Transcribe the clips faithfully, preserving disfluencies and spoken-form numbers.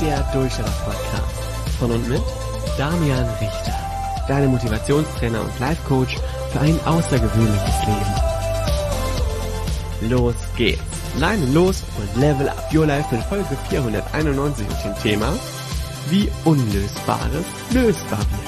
der Durchstarter-Podcast von und mit Damian Richter, deine Motivationstrainer und Life-Coach für ein außergewöhnliches Leben. Los geht's! Leine los und level up your life in Folge vierhunderteinundneunzig mit dem Thema, wie Unlösbares lösbar wird.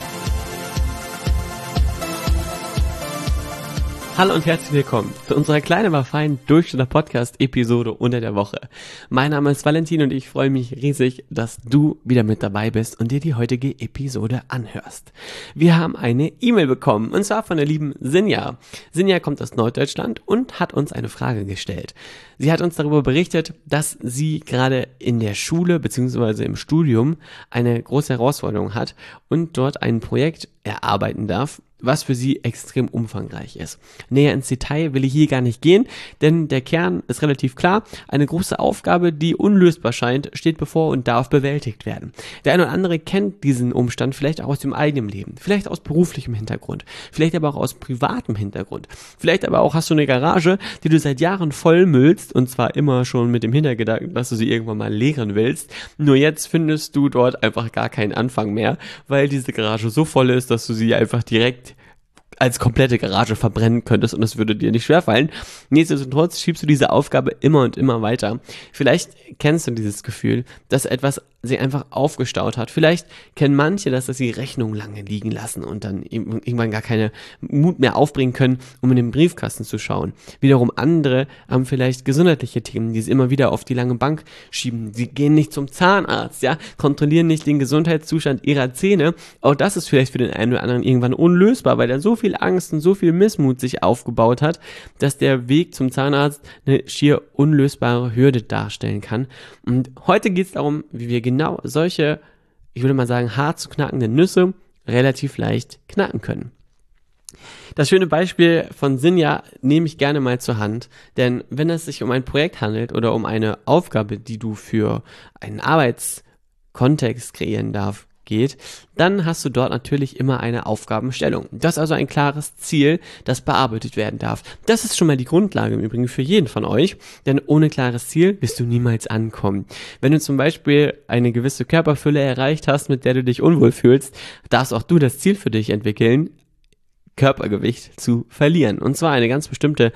Hallo und herzlich willkommen zu unserer kleinen, aber feinen Durchstarter-Podcast-Episode unter der Woche. Mein Name ist Valentin und ich freue mich riesig, dass du wieder mit dabei bist und dir die heutige Episode anhörst. Wir haben eine E-Mail bekommen und zwar von der lieben Sinja. Sinja kommt aus Norddeutschland und hat uns eine Frage gestellt. Sie hat uns darüber berichtet, dass sie gerade in der Schule bzw. im Studium eine große Herausforderung hat und dort ein Projekt erarbeiten darf, was für sie extrem umfangreich ist. Näher ins Detail will ich hier gar nicht gehen, denn der Kern ist relativ klar. Eine große Aufgabe, die unlösbar scheint, steht bevor und darf bewältigt werden. Der eine oder andere kennt diesen Umstand vielleicht auch aus dem eigenen Leben, vielleicht aus beruflichem Hintergrund, vielleicht aber auch aus privatem Hintergrund. Vielleicht aber auch hast du eine Garage, die du seit Jahren vollmüllst und zwar immer schon mit dem Hintergedanken, dass du sie irgendwann mal leeren willst. Nur jetzt findest du dort einfach gar keinen Anfang mehr, weil diese Garage so voll ist, dass du sie einfach direkt als komplette Garage verbrennen könntest und es würde dir nicht schwerfallen. Nichtsdestotrotz schiebst du diese Aufgabe immer und immer weiter. Vielleicht kennst du dieses Gefühl, dass etwas sie einfach aufgestaut hat. Vielleicht kennen manche das, dass sie Rechnungen lange liegen lassen und dann irgendwann gar keine Mut mehr aufbringen können, um in den Briefkasten zu schauen. Wiederum andere haben vielleicht gesundheitliche Themen, die sie immer wieder auf die lange Bank schieben. Sie gehen nicht zum Zahnarzt, ja, kontrollieren nicht den Gesundheitszustand ihrer Zähne. Auch das ist vielleicht für den einen oder anderen irgendwann unlösbar, weil er so viel Angst und so viel Missmut sich aufgebaut hat, dass der Weg zum Zahnarzt eine schier unlösbare Hürde darstellen kann. Und heute geht es darum, wie wir genau solche, ich würde mal sagen, hart zu knackende Nüsse relativ leicht knacken können. Das schöne Beispiel von Sinja nehme ich gerne mal zur Hand, denn wenn es sich um ein Projekt handelt oder um eine Aufgabe, die du für einen Arbeitskontext kreieren darfst, geht, dann hast du dort natürlich immer eine Aufgabenstellung. Das ist also ein klares Ziel, das bearbeitet werden darf. Das ist schon mal die Grundlage im Übrigen für jeden von euch, denn ohne klares Ziel wirst du niemals ankommen. Wenn du zum Beispiel eine gewisse Körperfülle erreicht hast, mit der du dich unwohl fühlst, darfst auch du das Ziel für dich entwickeln, Körpergewicht zu verlieren. Und zwar eine ganz bestimmte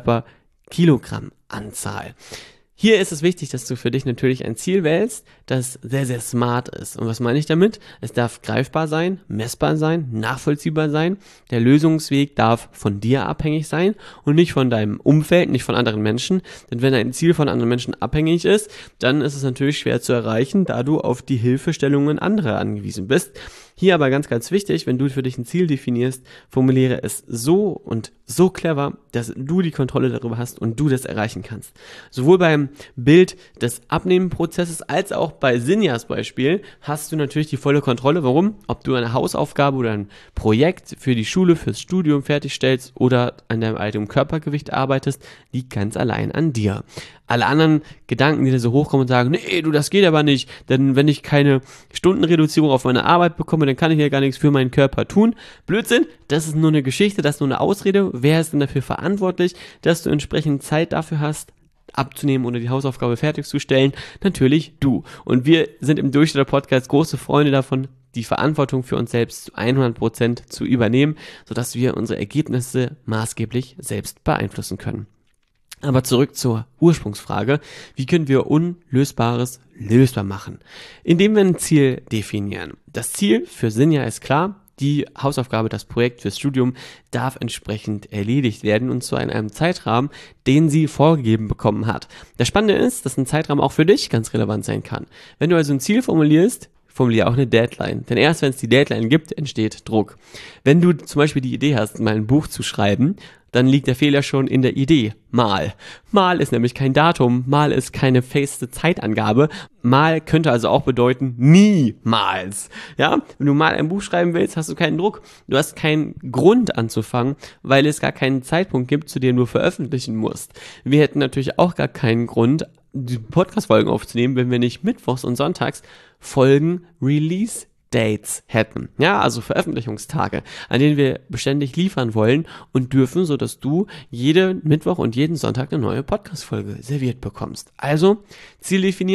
Körperkilogrammanzahl. Hier ist es wichtig, dass du für dich natürlich ein Ziel wählst, das sehr, sehr smart ist. Und was meine ich damit? Es darf greifbar sein, messbar sein, nachvollziehbar sein. Der Lösungsweg darf von dir abhängig sein und nicht von deinem Umfeld, nicht von anderen Menschen. Denn wenn ein Ziel von anderen Menschen abhängig ist, dann ist es natürlich schwer zu erreichen, da du auf die Hilfestellungen anderer angewiesen bist. Hier aber ganz, ganz wichtig, wenn du für dich ein Ziel definierst, formuliere es so und so clever, dass du die Kontrolle darüber hast und du das erreichen kannst. Sowohl beim Bild des Abnehmenprozesses als auch bei Sinjas Beispiel hast du natürlich die volle Kontrolle. Warum? Ob du eine Hausaufgabe oder ein Projekt für die Schule, fürs Studium fertigstellst oder an deinem eigenen Körpergewicht arbeitest, liegt ganz allein an dir. Alle anderen Gedanken, die da so hochkommen und sagen, nee, du, das geht aber nicht, denn wenn ich keine Stundenreduzierung auf meine Arbeit bekomme, dann kann ich ja gar nichts für meinen Körper tun. Blödsinn, das ist nur eine Geschichte, das ist nur eine Ausrede. Wer ist denn dafür verantwortlich, dass du entsprechend Zeit dafür hast, abzunehmen oder die Hausaufgabe fertigzustellen? Natürlich du. Und wir sind im Durchstarter-Podcast große Freunde davon, die Verantwortung für uns selbst zu hundert Prozent zu übernehmen, sodass wir unsere Ergebnisse maßgeblich selbst beeinflussen können. Aber zurück zur Ursprungsfrage, wie können wir Unlösbares lösbar machen? Indem wir ein Ziel definieren. Das Ziel für Sinja ist klar, die Hausaufgabe, das Projekt fürs Studium darf entsprechend erledigt werden und zwar in einem Zeitrahmen, den sie vorgegeben bekommen hat. Das Spannende ist, dass ein Zeitrahmen auch für dich ganz relevant sein kann. Wenn du also ein Ziel formulierst, formuliere auch eine Deadline. Denn erst wenn es die Deadline gibt, entsteht Druck. Wenn du zum Beispiel die Idee hast, mal ein Buch zu schreiben, dann liegt der Fehler schon in der Idee. Mal. Mal ist nämlich kein Datum, mal ist keine feste Zeitangabe. Mal könnte also auch bedeuten niemals. Ja, wenn du mal ein Buch schreiben willst, hast du keinen Druck. Du hast keinen Grund anzufangen, weil es gar keinen Zeitpunkt gibt, zu dem du veröffentlichen musst. Wir hätten natürlich auch gar keinen Grund, die Podcast-Folgen aufzunehmen, wenn wir nicht mittwochs und sonntags Folgen Release Dates hätten, ja, also Veröffentlichungstage, an denen wir beständig liefern wollen und dürfen, sodass du jeden Mittwoch und jeden Sonntag eine neue Podcast-Folge serviert bekommst. Also Ziel definieren,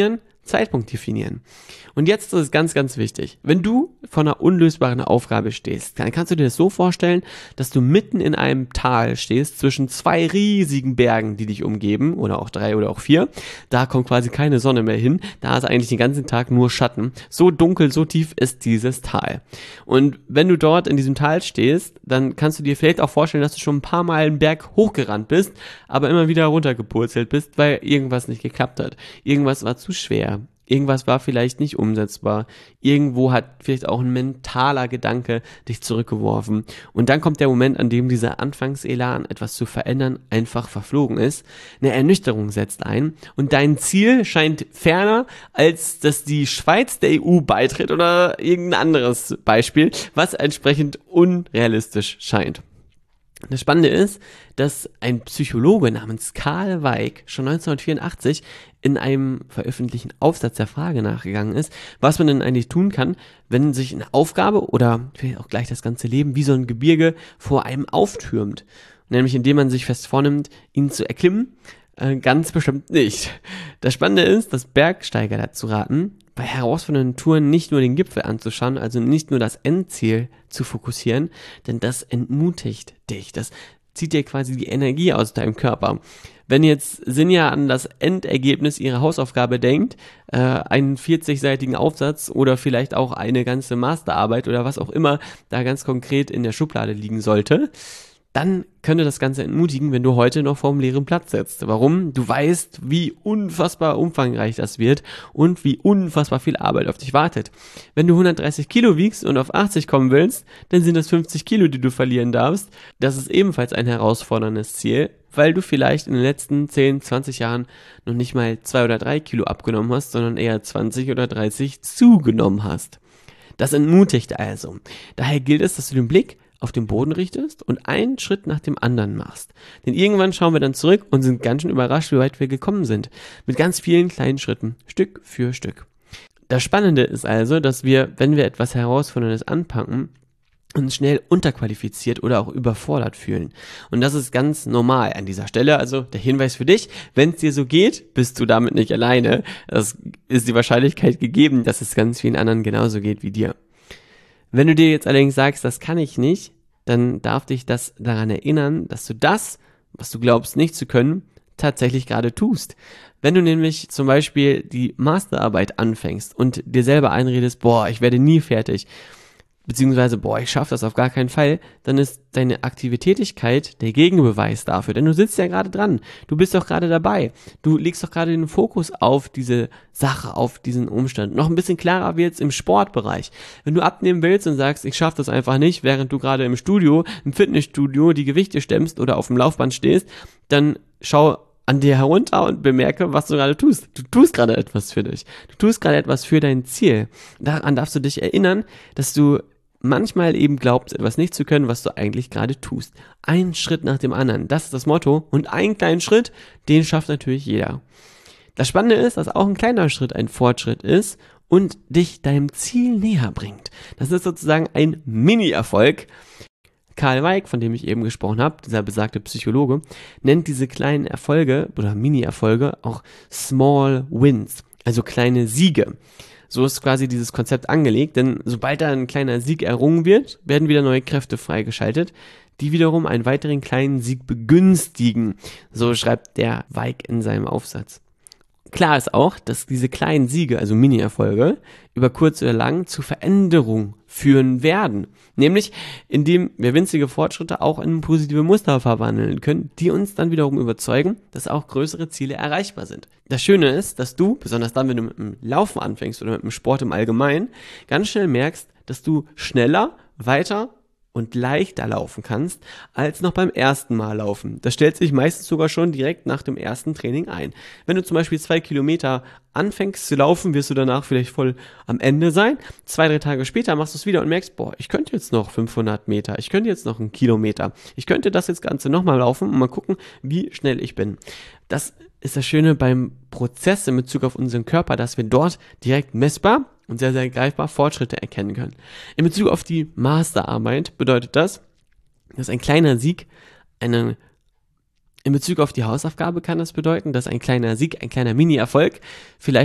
Zeitpunkt definieren. Und jetzt ist es ganz, ganz wichtig. Wenn du vor einer unlösbaren Aufgabe stehst, dann kannst du dir das so vorstellen, dass du mitten in einem Tal stehst, zwischen zwei riesigen Bergen, die dich umgeben, oder auch drei oder auch vier. Da kommt quasi keine Sonne mehr hin. Da ist eigentlich den ganzen Tag nur Schatten. So dunkel, so tief ist dieses Tal. Und wenn du dort in diesem Tal stehst, dann kannst du dir vielleicht auch vorstellen, dass du schon ein paar Mal einen Berg hochgerannt bist, aber immer wieder runtergepurzelt bist, weil irgendwas nicht geklappt hat. Irgendwas war zu schwer. Irgendwas war vielleicht nicht umsetzbar. Irgendwo hat vielleicht auch ein mentaler Gedanke dich zurückgeworfen. Und dann kommt der Moment, an dem dieser Anfangselan, etwas zu verändern, einfach verflogen ist. Eine Ernüchterung setzt ein und dein Ziel scheint ferner, als dass die Schweiz der E U beitritt oder irgendein anderes Beispiel, was entsprechend unrealistisch scheint. Das Spannende ist, dass ein Psychologe namens Carl Weick schon neunzehnhundertvierundachtzig in einem veröffentlichten Aufsatz der Frage nachgegangen ist, was man denn eigentlich tun kann, wenn sich eine Aufgabe oder vielleicht auch gleich das ganze Leben wie so ein Gebirge vor einem auftürmt. Nämlich indem man sich fest vornimmt, ihn zu erklimmen. Äh, ganz bestimmt nicht. Das Spannende ist, dass Bergsteiger dazu raten, bei herausfordernden Touren nicht nur den Gipfel anzuschauen, also nicht nur das Endziel zu fokussieren, denn das entmutigt dich. Das zieht dir quasi die Energie aus deinem Körper. Wenn jetzt Sinja an das Endergebnis ihrer Hausaufgabe denkt, äh, einen vierzigseitigen Aufsatz oder vielleicht auch eine ganze Masterarbeit oder was auch immer da ganz konkret in der Schublade liegen sollte, dann könnte das Ganze entmutigen, wenn du heute noch vor dem leeren Platz sitzt. Warum? Du weißt, wie unfassbar umfangreich das wird und wie unfassbar viel Arbeit auf dich wartet. Wenn du hundertdreißig Kilo wiegst und auf achtzig kommen willst, dann sind das fünfzig Kilo, die du verlieren darfst. Das ist ebenfalls ein herausforderndes Ziel, weil du vielleicht in den letzten zehn, zwanzig Jahren noch nicht mal zwei oder drei Kilo abgenommen hast, sondern eher zwanzig oder dreißig zugenommen hast. Das entmutigt also. Daher gilt es, dass du den Blick auf den Boden richtest und einen Schritt nach dem anderen machst. Denn irgendwann schauen wir dann zurück und sind ganz schön überrascht, wie weit wir gekommen sind. Mit ganz vielen kleinen Schritten, Stück für Stück. Das Spannende ist also, dass wir, wenn wir etwas Herausforderndes anpacken, uns schnell unterqualifiziert oder auch überfordert fühlen. Und das ist ganz normal an dieser Stelle. Also der Hinweis für dich, wenn es dir so geht, bist du damit nicht alleine. Das ist die Wahrscheinlichkeit gegeben, dass es ganz vielen anderen genauso geht wie dir. Wenn du dir jetzt allerdings sagst, das kann ich nicht, dann darf dich das daran erinnern, dass du das, was du glaubst nicht zu können, tatsächlich gerade tust. Wenn du nämlich zum Beispiel die Masterarbeit anfängst und dir selber einredest, boah, ich werde nie fertig, beziehungsweise, boah, ich schaffe das auf gar keinen Fall, dann ist deine Aktivtätigkeit der Gegenbeweis dafür, denn du sitzt ja gerade dran, du bist doch gerade dabei, du legst doch gerade den Fokus auf diese Sache, auf diesen Umstand. Noch ein bisschen klarer wird's im Sportbereich. Wenn du abnehmen willst und sagst, ich schaffe das einfach nicht, während du gerade im Studio, im Fitnessstudio die Gewichte stemmst oder auf dem Laufband stehst, dann schau an dir herunter und bemerke, was du gerade tust. Du tust gerade etwas für dich. Du tust gerade etwas für dein Ziel. Daran darfst du dich erinnern, dass du manchmal eben glaubst, etwas nicht zu können, was du eigentlich gerade tust. Ein Schritt nach dem anderen, das ist das Motto. Und einen kleinen Schritt, den schafft natürlich jeder. Das Spannende ist, dass auch ein kleiner Schritt ein Fortschritt ist und dich deinem Ziel näher bringt. Das ist sozusagen ein Mini-Erfolg. Carl Weick, von dem ich eben gesprochen habe, dieser besagte Psychologe, nennt diese kleinen Erfolge oder Mini-Erfolge auch Small Wins, also kleine Siege. So ist quasi dieses Konzept angelegt, denn sobald da ein kleiner Sieg errungen wird, werden wieder neue Kräfte freigeschaltet, die wiederum einen weiteren kleinen Sieg begünstigen. So schreibt der Weick in seinem Aufsatz. Klar ist auch, dass diese kleinen Siege, also Mini-Erfolge, über kurz oder lang zu Veränderung führen werden. Nämlich, indem wir winzige Fortschritte auch in positive Muster verwandeln können, die uns dann wiederum überzeugen, dass auch größere Ziele erreichbar sind. Das Schöne ist, dass du, besonders dann, wenn du mit dem Laufen anfängst oder mit dem Sport im Allgemeinen, ganz schnell merkst, dass du schneller, weiter und leichter laufen kannst, als noch beim ersten Mal laufen. Das stellt sich meistens sogar schon direkt nach dem ersten Training ein. Wenn du zum Beispiel zwei Kilometer anfängst zu laufen, wirst du danach vielleicht voll am Ende sein. Zwei, drei Tage später machst du es wieder und merkst, boah, ich könnte jetzt noch fünfhundert Meter, ich könnte jetzt noch einen Kilometer, ich könnte das jetzt Ganze nochmal laufen und mal gucken, wie schnell ich bin. Das ist das Schöne beim Prozess in Bezug auf unseren Körper, dass wir dort direkt messbar und sehr, sehr greifbar Fortschritte erkennen können. In Bezug auf die Masterarbeit bedeutet das, dass ein kleiner Sieg eine, in Bezug auf die Hausaufgabe kann das bedeuten, dass ein kleiner Sieg, ein kleiner Mini-Erfolg vielleicht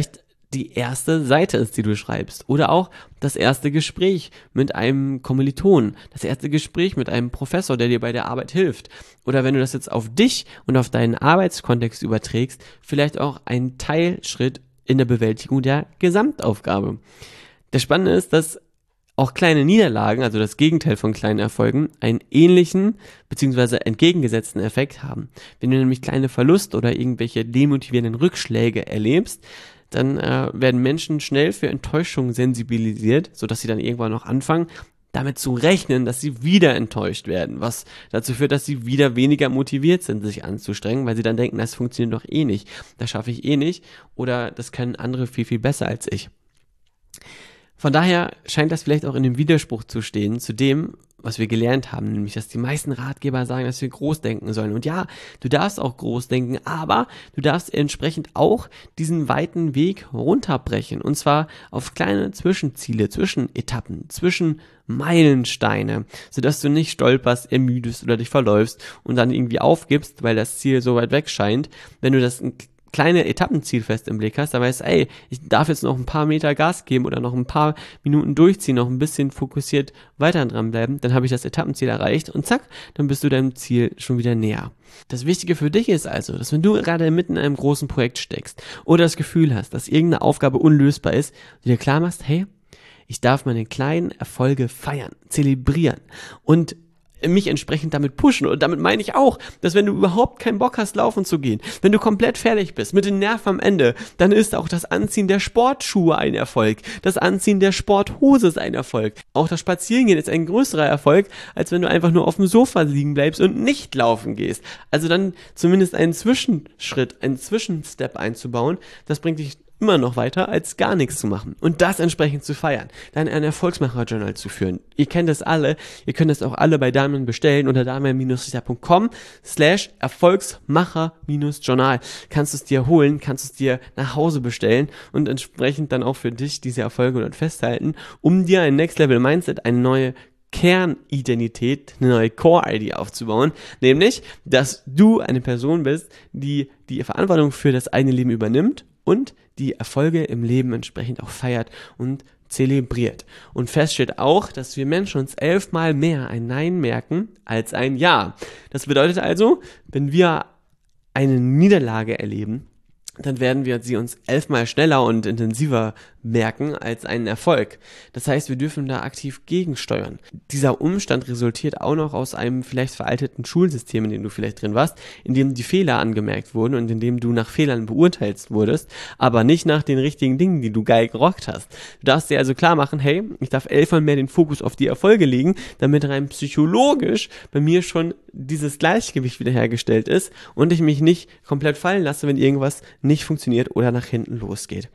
die erste Seite ist, die du schreibst. Oder auch das erste Gespräch mit einem Kommilitonen, das erste Gespräch mit einem Professor, der dir bei der Arbeit hilft. Oder wenn du das jetzt auf dich und auf deinen Arbeitskontext überträgst, vielleicht auch ein Teilschritt in der Bewältigung der Gesamtaufgabe. Das Spannende ist, dass auch kleine Niederlagen, also das Gegenteil von kleinen Erfolgen, einen ähnlichen bzw. entgegengesetzten Effekt haben. Wenn du nämlich kleine Verluste oder irgendwelche demotivierenden Rückschläge erlebst, dann äh, werden Menschen schnell für Enttäuschung sensibilisiert, sodass sie dann irgendwann noch anfangen, damit zu rechnen, dass sie wieder enttäuscht werden, was dazu führt, dass sie wieder weniger motiviert sind, sich anzustrengen, weil sie dann denken, das funktioniert doch eh nicht, das schaffe ich eh nicht oder das können andere viel, viel besser als ich. Von daher scheint das vielleicht auch in dem Widerspruch zu stehen zu dem, was wir gelernt haben, nämlich, dass die meisten Ratgeber sagen, dass wir groß denken sollen. Und ja, du darfst auch groß denken, aber du darfst entsprechend auch diesen weiten Weg runterbrechen. Und zwar auf kleine Zwischenziele, Zwischenetappen, Zwischenmeilensteine, sodass du nicht stolperst, ermüdest oder dich verläufst und dann irgendwie aufgibst, weil das Ziel so weit weg scheint. Wenn du das kleine Etappenziel fest im Blick hast, da weißt du, ey, ich darf jetzt noch ein paar Meter Gas geben oder noch ein paar Minuten durchziehen, noch ein bisschen fokussiert weiter dran bleiben, dann habe ich das Etappenziel erreicht und zack, dann bist du deinem Ziel schon wieder näher. Das Wichtige für dich ist also, dass wenn du gerade mitten in einem großen Projekt steckst oder das Gefühl hast, dass irgendeine Aufgabe unlösbar ist, du dir klar machst, hey, ich darf meine kleinen Erfolge feiern, zelebrieren und mich entsprechend damit pushen. Und damit meine ich auch, dass wenn du überhaupt keinen Bock hast, laufen zu gehen, wenn du komplett fertig bist, mit den Nerven am Ende, dann ist auch das Anziehen der Sportschuhe ein Erfolg. Das Anziehen der Sporthose ist ein Erfolg. Auch das Spazierengehen ist ein größerer Erfolg, als wenn du einfach nur auf dem Sofa liegen bleibst und nicht laufen gehst. Also dann zumindest einen Zwischenschritt, einen Zwischenstep einzubauen, das bringt dich immer noch weiter, als gar nichts zu machen und das entsprechend zu feiern, dann ein Erfolgsmacher-Journal zu führen. Ihr kennt das alle, ihr könnt das auch alle bei Damian bestellen unter damian-richter.com slash Erfolgsmacher-Journal. Kannst du es dir holen, kannst du es dir nach Hause bestellen und entsprechend dann auch für dich diese Erfolge dort festhalten, um dir ein Next-Level-Mindset, eine neue Kernidentität, eine neue Core-I D aufzubauen, nämlich, dass du eine Person bist, die die Verantwortung für das eigene Leben übernimmt und die Erfolge im Leben entsprechend auch feiert und zelebriert. Und fest steht auch, dass wir Menschen uns elfmal mehr ein Nein merken als ein Ja. Das bedeutet also, wenn wir eine Niederlage erleben, dann werden wir sie uns elfmal schneller und intensiver merken als einen Erfolg. Das heißt, wir dürfen da aktiv gegensteuern. Dieser Umstand resultiert auch noch aus einem vielleicht veralteten Schulsystem, in dem du vielleicht drin warst, in dem die Fehler angemerkt wurden und in dem du nach Fehlern beurteilt wurdest, aber nicht nach den richtigen Dingen, die du geil gerockt hast. Du darfst dir also klar machen, hey, ich darf elfmal mehr den Fokus auf die Erfolge legen, damit rein psychologisch bei mir schon dieses Gleichgewicht wiederhergestellt ist und ich mich nicht komplett fallen lasse, wenn irgendwas nicht funktioniert oder nach hinten losgeht.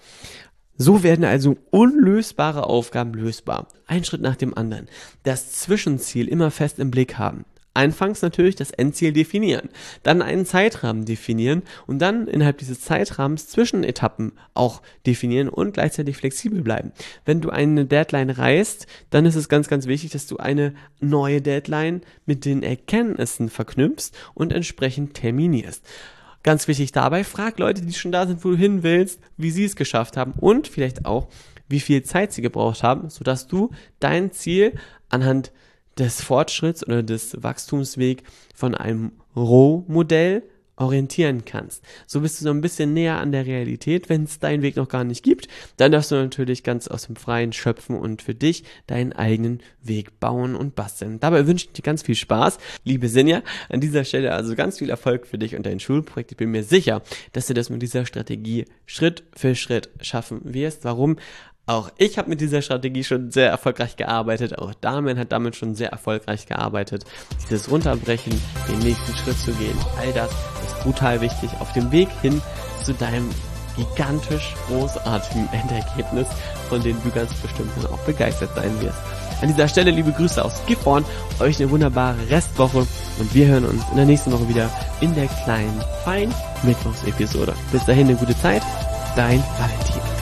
So werden also unlösbare Aufgaben lösbar. Ein Schritt nach dem anderen. Das Zwischenziel immer fest im Blick haben. Anfangs natürlich das Endziel definieren, dann einen Zeitrahmen definieren und dann innerhalb dieses Zeitrahmens Zwischenetappen auch definieren und gleichzeitig flexibel bleiben. Wenn du eine Deadline reißt, dann ist es ganz, ganz wichtig, dass du eine neue Deadline mit den Erkenntnissen verknüpfst und entsprechend terminierst. Ganz wichtig dabei, frag Leute, die schon da sind, wo du hin willst, wie sie es geschafft haben und vielleicht auch, wie viel Zeit sie gebraucht haben, sodass du dein Ziel anhand des Fortschritts oder des Wachstumswegs von einem Rohmodell orientieren kannst. So bist du so ein bisschen näher an der Realität. Wenn es deinen Weg noch gar nicht gibt, dann darfst du natürlich ganz aus dem Freien schöpfen und für dich deinen eigenen Weg bauen und basteln. Dabei wünsche ich dir ganz viel Spaß. Liebe Sinja, an dieser Stelle also ganz viel Erfolg für dich und dein Schulprojekt. Ich bin mir sicher, dass du das mit dieser Strategie Schritt für Schritt schaffen wirst. Warum? Auch ich habe mit dieser Strategie schon sehr erfolgreich gearbeitet, auch Damian hat damit schon sehr erfolgreich gearbeitet. Dieses Runterbrechen, den nächsten Schritt zu gehen, all das ist brutal wichtig auf dem Weg hin zu deinem gigantisch großartigen Endergebnis, von dem du ganz bestimmt dann auch begeistert sein wirst. An dieser Stelle liebe Grüße aus Gifhorn, euch eine wunderbare Restwoche und wir hören uns in der nächsten Woche wieder in der kleinen, feinen Mittwochsepisode. Bis dahin eine gute Zeit, dein Valentin.